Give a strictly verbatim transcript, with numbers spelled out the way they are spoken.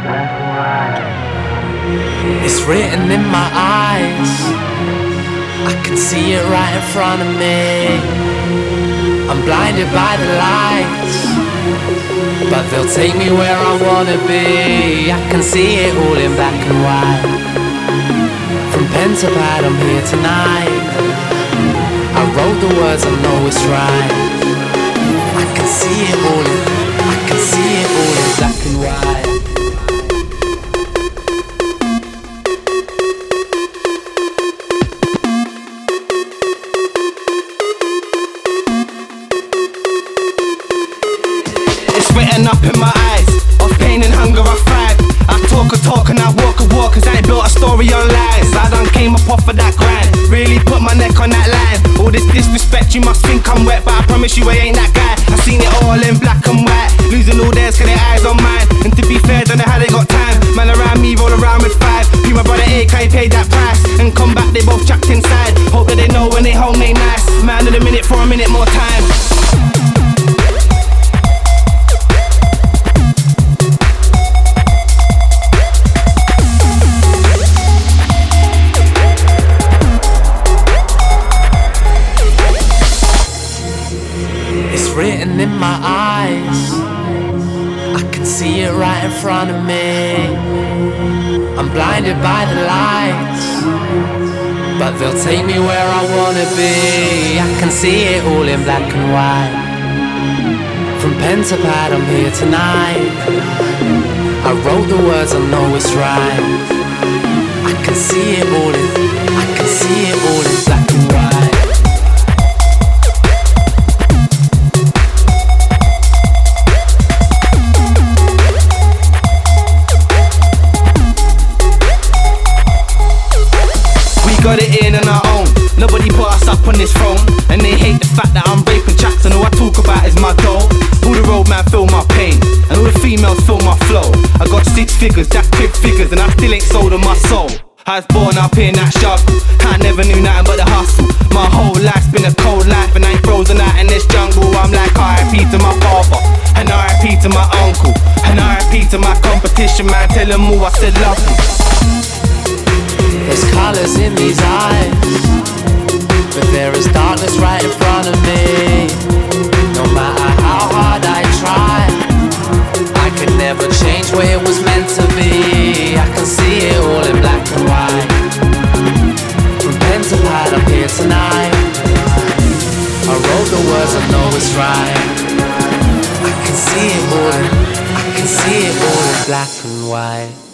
It's written in my eyes, I can see it right in front of me. I'm blinded by the lights, but they'll take me where I wanna be. I can see it all in black and white. From pen to pad, I'm here tonight. I wrote the words, I know it's right. I can see it all in, I can see it all in black and white. Written up in my eyes, of pain and hunger I thrive. I talk a talk and I walk a walk, cause I ain't built a story on lies. I done came up off of that grind, really put my neck on that line. All this disrespect, you must think I'm wet, but I promise you I ain't that guy. I seen it all in black and white, losing all theirs cause their eyes on mine. And to be fair, don't know how they got time. Man around me, roll around with five. Be my brother A, can't pay that price. And come back, they both trapped inside. Hope that they know when they home they nice. Man in a minute for a minute more time. Written in my eyes, I can see it right in front of me. I'm blinded by the lights, but they'll take me where I wanna be. I can see it all in black and white. From pen to pad, I'm here tonight. I wrote the words, I know it's right. I can see it all in, I can see it all in black and white. Got it in on our own, nobody put us up on this throne. And they hate the fact that I'm raping tracks, and all I talk about is my dough. All the road man feel my pain, and all the females feel my flow. I got six figures, that's big figures, and I still ain't sold on my soul. I was born up in that struggle, I never knew nothing but the hustle. My whole life's been a cold life, and I ain't frozen out in this jungle. I'm like R I P to my father, and R I P to my uncle, and R I P to my competition, man. Tell them all I said love them. There's colours in these eyes, but there is darkness right in front of me. No matter how hard I try, I could never change what it was meant to be. I can see it all in black and white. From pen to pad, I'm here tonight. I wrote the words, I know it's right. I can see it all in, I can see it all in black and white.